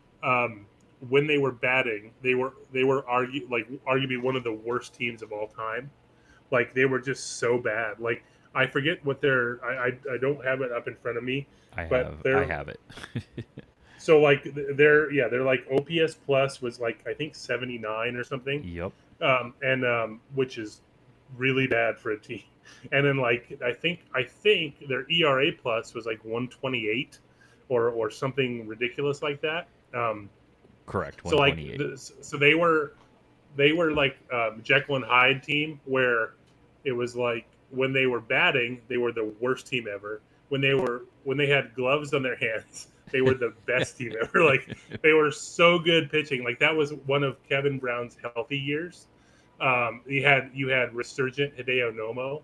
when they were batting, they were arguably one of the worst teams of all time. Like they were just so bad. Like I forget what I don't have it up in front of me. I have it. So like they're like OPS plus was like I think 79 or something. Yep. And which is really bad for a team. And then like I think their ERA plus was like 128 or something ridiculous like that. Correct. So like, 128. so they were like Jekyll and Hyde team, where it was like when they were batting, they were the worst team ever. When they had gloves on their hands, they were the best team ever. Like they were so good pitching. Like that was one of Kevin Brown's healthy years. You had resurgent Hideo Nomo.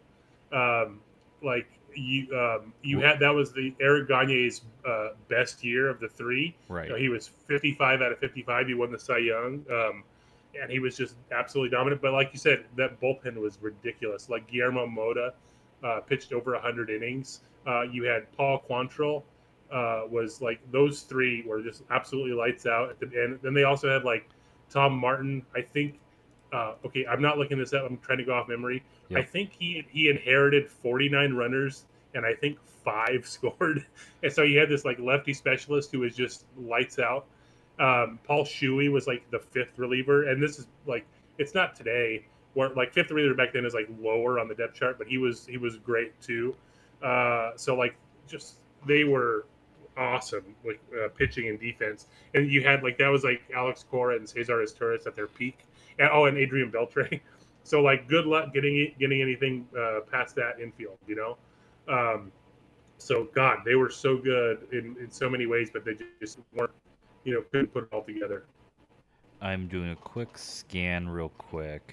Like you had that was the Eric Gagne's best year of the three. Right. You know, he was 55 out of 55. He won the Cy Young, and he was just absolutely dominant. But like you said, that bullpen was ridiculous. Like Guillermo Mota pitched over 100 innings. You had Paul Quantrill. Was like those three were just absolutely lights out at the end. Then they also had like Tom Martin. I think. Okay, I'm not looking this up. I'm trying to go off memory. Yep. I think he inherited 49 runners, and I think 5 scored. And so you had this like lefty specialist who was just lights out. Paul Shuey was like the 5th reliever, and this is like it's not today where like 5th reliever back then is like lower on the depth chart, but he was great too. So like just they were awesome like pitching and defense, and you had like that was like Alex Cora and Cesar Izturis at their peak. And Adrian Beltre. So like, good luck getting anything past that infield, you know. So God, they were so good in so many ways, but they just weren't, couldn't put it all together. I'm doing a quick scan, real quick.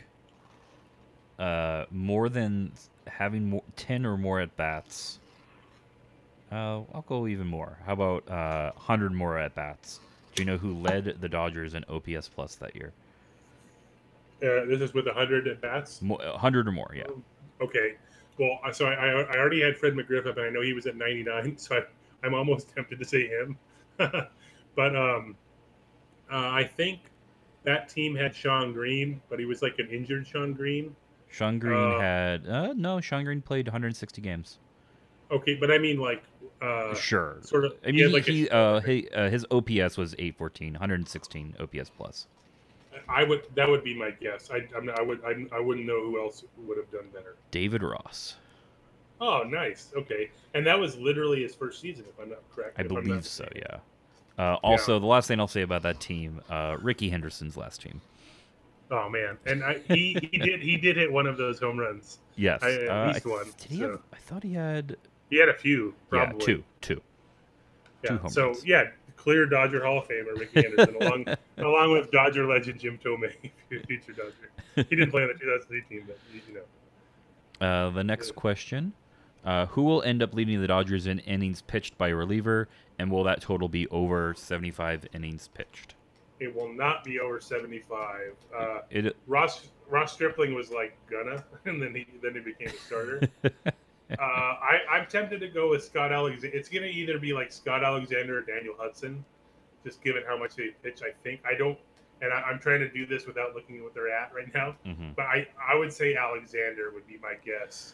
More than having 10 or more at bats. I'll go even more. How about 100 more at bats? Do you know who led the Dodgers in OPS plus that year? This is with 100 at bats? 100 or more, yeah. Okay. Well, so I already had Fred McGriff up, and I know he was at 99, so I'm almost tempted to say him. But I think that team had Shawn Green, but he was like an injured Shawn Green. Shawn Green no, Shawn Green played 160 games. Okay, but I mean like sure. Sort of. I mean, his OPS was 814, 116 OPS plus. That would be my guess. I wouldn't know who else would have done better. David Ross. Oh, nice. Okay, and that was literally his first season, if I'm not correct. I believe so. Yeah. Also, the last thing I'll say about that team, Ricky Henderson's last team. Oh man, and he did hit one of those home runs. Yes, at least one. Did he have? I thought he had. He had a few. Probably. Yeah, two. Yeah. 2 home runs. Yeah. Clear Dodger Hall of Famer Ricky Henderson, along with Dodger legend Jim Thome, future Dodger. He didn't play on the 2003 team, but you know. The next question: who will end up leading the Dodgers in innings pitched by a reliever, and will that total be over 75 innings pitched? It will not be over 75. Ross Stripling was like gonna, and then he became a starter. I'm tempted to go with Scott Alexander. It's going to either be like Scott Alexander or Daniel Hudson, just given how much they pitch. I think I'm trying to do this without looking at what they're at right now. Mm-hmm. But I would say Alexander would be my guess.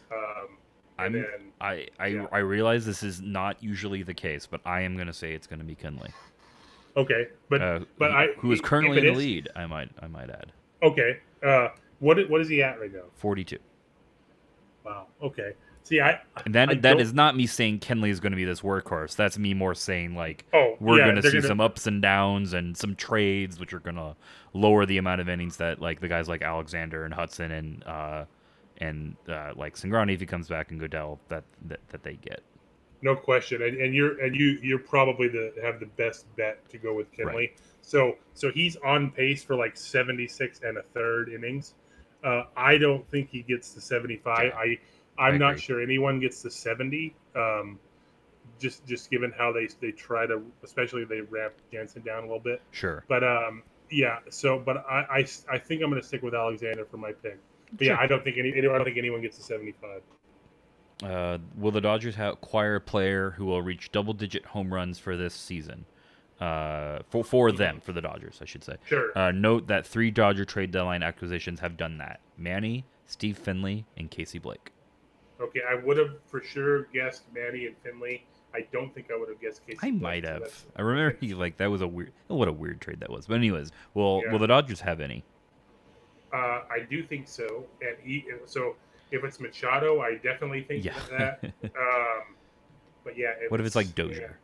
I realize this is not usually the case, but I am going to say it's going to be Kenley. Okay, but who is currently in the lead? I might add. Okay. What is he at right now? 42. Wow. Okay. See, I And I that don't. is not me saying Kenley is going to be this workhorse. That's me more saying like Oh we're yeah, going to they're see gonna. some ups and downs and some trades, which are going to lower the amount of innings that like the guys like Alexander and Hudson and like Sangrani if he comes back and Goodell that they get. No question, and you're probably have the best bet to go with Right. Kenley. So he's on pace for like 76 and a third innings. I don't think he gets to 75. Yeah, I I'm not agree. sure anyone gets to 70. Just given how they try to, especially they ramp Jansen down a little bit. Sure. But yeah. So but I think I'm going to stick with Alexander for my pick. But yeah, Sure. I don't think anyone gets to 75. Will the Dodgers acquire a player who will reach double-digit home runs for this season? For them, for the Dodgers, I should say. Sure. Note that 3 Dodger trade deadline acquisitions have done that: Manny, Steve Finley, and Casey Blake. Okay, I would have for sure guessed Manny and Finley. I don't think I would have guessed Casey I Blake. might So have. I remember he like that was a weird. What a weird trade that was. But anyways, will yeah, the Dodgers have any? I do think so. And so if it's Machado, I definitely think Yeah. that. But yeah, if What if it's like yeah, Dozier?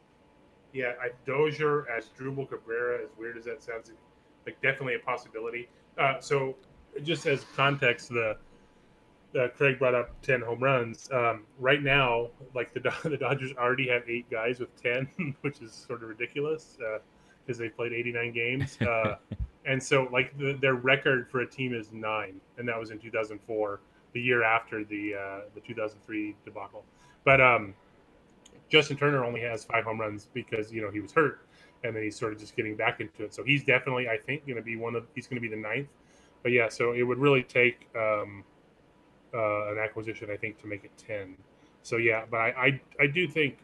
Dozier as Drupal Cabrera, as weird as that sounds, like definitely a possibility. So just as context, the Craig brought up 10 home runs. Right now, like the Dodgers already have 8 guys with 10, which is sort of ridiculous because they played 89 games. And so, like their record for a team is 9, and that was in 2004, the year after the 2003 debacle. But Justin Turner only has 5 home runs because he was hurt, and then he's sort of just getting back into it. So he's definitely, I think, going to be he's going to be the ninth. But yeah, so it would really take an acquisition, I think, to make it 10. So yeah, but I do think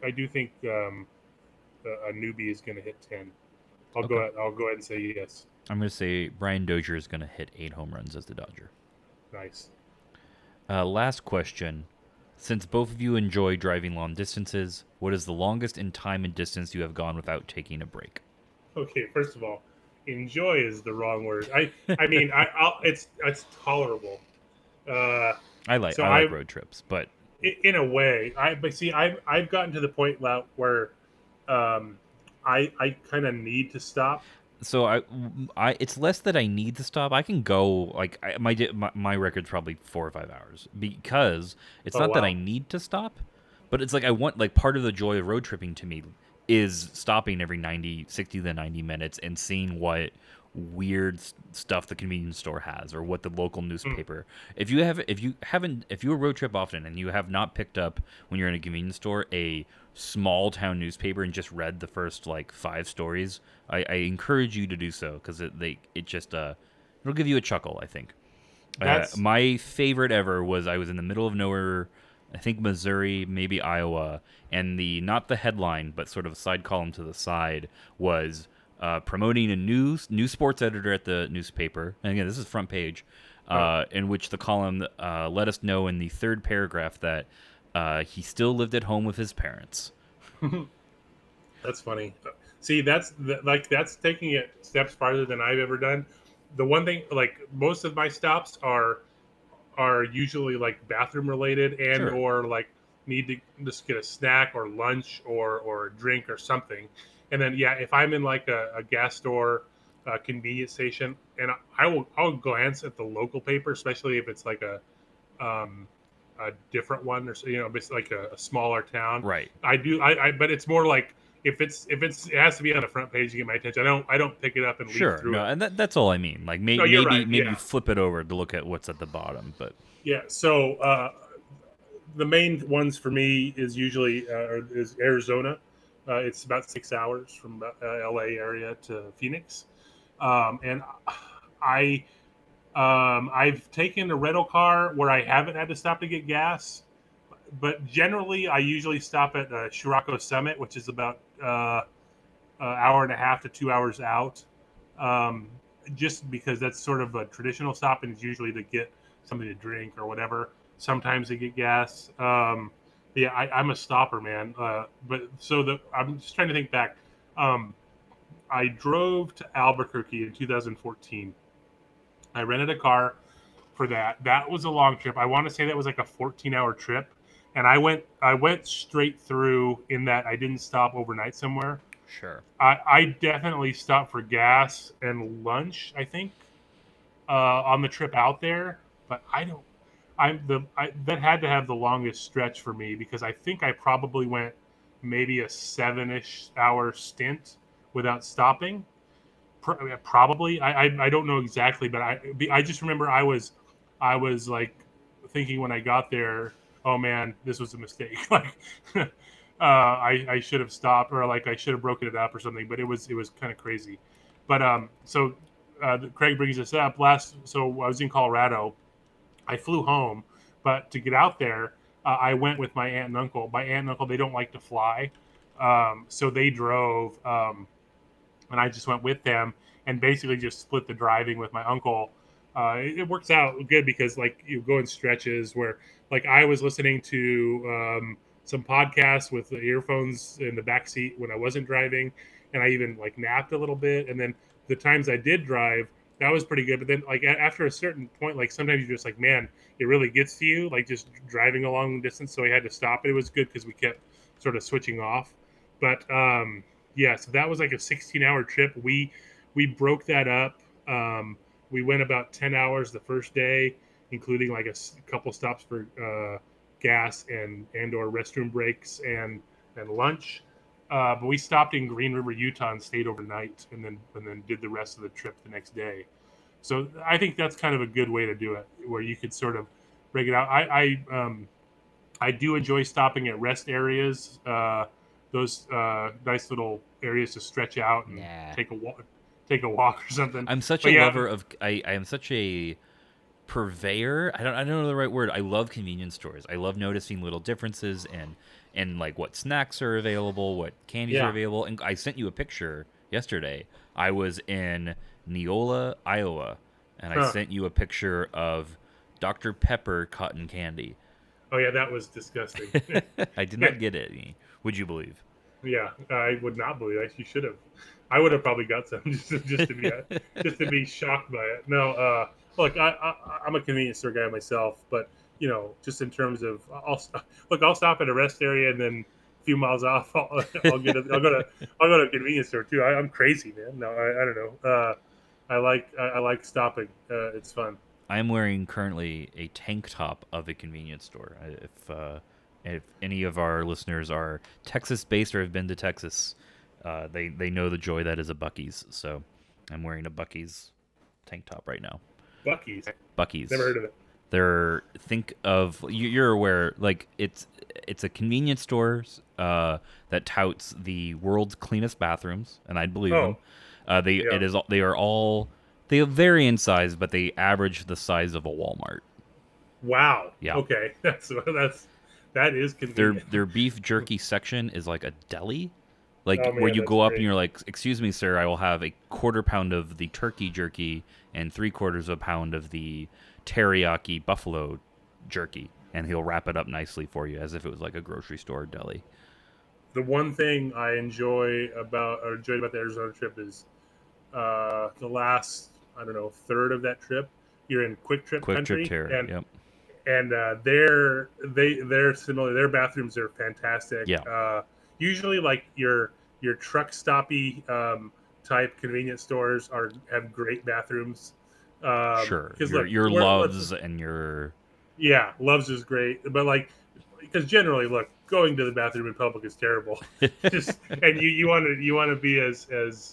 a newbie is going to hit 10. Okay. I'll go ahead and say yes. I'm gonna say Brian Dozier is gonna hit 8 home runs as the Dodger. Nice. Last question. Since both of you enjoy driving long distances, what is the longest in time and distance you have gone without taking a break? Okay, first of all, enjoy is the wrong word. I mean it's tolerable. Uh, I like so I like road trips, but in a way, but see, I've gotten to the point now where um, I kind of need to stop. so it's less that I need to stop. I can go like my record's probably 4 or 5 hours because it's Oh not that I wow. need to stop, but it's like I want like part of the joy of road tripping to me is stopping every 60 to 90 minutes and seeing what weird stuff the convenience store has or what the local Hmm. newspaper. If you road trip often and you have not picked up when you're in a convenience store a small town newspaper and just read the first like 5 stories, I encourage you to do so because it'll give you a chuckle. I think That's my favorite ever was I was in the middle of nowhere, I think Missouri, maybe Iowa, and the not the headline but sort of a side column to the side was promoting a new sports editor at the newspaper. And again, this is front page, oh, in which the column let us know in the third paragraph that he still lived at home with his parents. that's funny. See, that's taking it steps farther than I've ever done. The one thing, like most of my stops are usually like bathroom related and Sure. or like need to just get a snack or lunch or a drink or something. And then yeah, if I'm in like a gas store, a convenience station, and I'll glance at the local paper, especially if it's like um, a different one or it's like a smaller town. Right. I do but it's more like it has to be on the front page to get my attention. I don't pick it up and leaf Sure. through No, it. and that's all I mean. Like No, you're right. maybe Yeah, flip it over to look at what's at the bottom, but yeah. So the main ones for me is usually is Arizona. It's about 6 hours from LA area to Phoenix, and I I've taken a rental car where I haven't had to stop to get gas, but generally I usually stop at Shirako Summit, which is about an hour and a half to 2 hours out, um, just because that's sort of a traditional stop, and it's usually to get something to drink or whatever. Sometimes they get gas. Yeah, I'm a stopper, man. But so I'm just trying to think back. Um, I drove to Albuquerque in 2014. I rented a car. for that. That was a long trip. I want to say that was like a 14-hour trip, and I went straight through in that I didn't stop overnight somewhere. Sure. I definitely stopped for gas and lunch, I think, on the trip out there. But I don't. That had to have the longest stretch for me because I think I probably went maybe a 7-ish hour stint without stopping. Probably. I don't know exactly, but I just remember I was like thinking when I got there, oh man, this was a mistake. Like I should have stopped, or like I should have broken it up or something. But it was kind of crazy. But so Craig brings this up. So I was in Colorado. I flew home, but to get out there, I went with my aunt and uncle. My aunt and uncle, they don't like to fly, so they drove. And I just went with them and basically just split the driving with my uncle. It works out good because like you go in stretches where like I was listening to some podcasts with the earphones in the back seat when I wasn't driving, and I even like napped a little bit. And then the times I did drive, that was pretty good. But then like after a certain point, like sometimes you're just like, man, it really gets to you, like just driving a long distance. So we had to stop. It was good because we kept sort of switching off. But yeah, so that was like a 16-hour trip. We broke that up. We went about 10 hours the first day, including like a couple stops for gas and or restroom breaks and lunch. But we stopped in Green River, Utah, and stayed overnight, and then did the rest of the trip the next day. So I think that's kind of a good way to do it, where you could sort of break it out. I do enjoy stopping at rest areas. Those nice little areas to stretch out and Nah. take a walk or something. I'm such But a yeah, lover of. I am such a purveyor. I don't know the right word. I love convenience stores. I love noticing little differences and like what snacks are available, what candies are yeah. available. And I sent you a picture yesterday. I was in Neola, Iowa, and I Huh. sent you a picture of Dr. Pepper cotton candy. Oh yeah, that was disgusting. I did not get it. Would you believe? Yeah, I would not believe that. You should have. I would have probably got some just to be shocked by it. No, look, I'm a convenience store guy myself, but just in terms of, I'll stop at a rest area and then a few miles off, I'll go to a convenience store too. I'm crazy, man. No, I don't know. I like stopping. It's fun. I am wearing currently a tank top of a convenience store. If any of our listeners are Texas based or have been to Texas, they know the joy that is a Bucky's. So I'm wearing a Bucky's tank top right now. Bucky's. Never Bucky's. heard of it. Think of you're aware, like it's a convenience store that touts the world's cleanest bathrooms, and I'd believe them. Oh, yeah. They vary in size, but they average the size of a Walmart. Wow. Yeah. Okay. That is convenient. Their beef jerky section is like a deli, like Oh where man, you that's go up and great. you're like, "Excuse me, sir, I will have a quarter pound of the turkey jerky and 3/4 of a pound of the teriyaki buffalo jerky," and he'll wrap it up nicely for you as if it was like a grocery store deli. The one thing I enjoyed about the Arizona trip is the last, I don't know, third of that trip. You're in Quick Trip Quick Trip country, Terry. and Yep. and they're similar. Their bathrooms are fantastic. Yeah. Usually, like your truck stoppy type convenience stores have great bathrooms. Sure. Because look, Your let's loves and your yeah, Love's is great, but like because generally, look, going to the bathroom in public is terrible. Just and you want to be as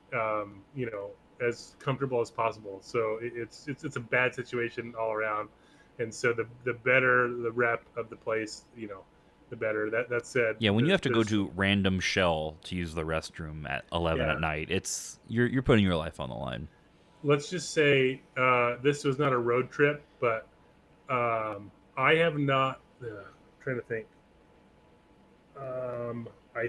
as comfortable as possible. So it's a bad situation all around, and so the better the rep of the place, the better. That said, Yeah, when you have to go there's to random shell to use the restroom at 11 at yeah. night, it's you're putting your life on the line. Let's just say this was not a road trip, but I have not. Trying to think. I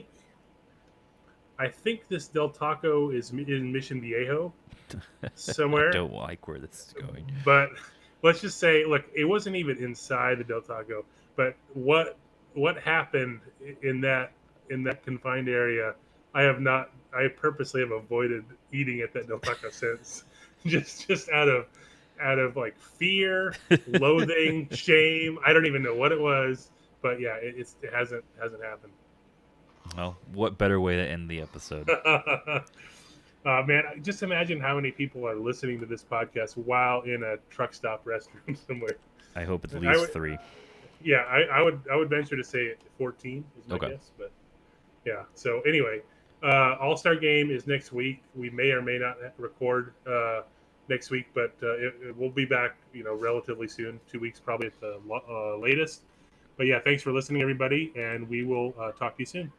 think this Del Taco is in Mission Viejo I somewhere, don't like where this is going. but let's just say, look, it wasn't even inside the Del Taco. But what happened in that confined area? I have not. I purposely have avoided eating at that Del Taco since, just out of like fear, loathing, shame. I don't even know what it was, but yeah, it hasn't happened. Well, what better way to end the episode? Man, just imagine how many people are listening to this podcast while in a truck stop restroom somewhere. I hope it's at least 3. Yeah, I would venture to say 14 is my guess, but yeah. So anyway, All-Star Game is next week. We may or may not record next week, but it will be back, relatively soon. 2 weeks probably at the latest. But yeah, thanks for listening, everybody, and we will talk to you soon.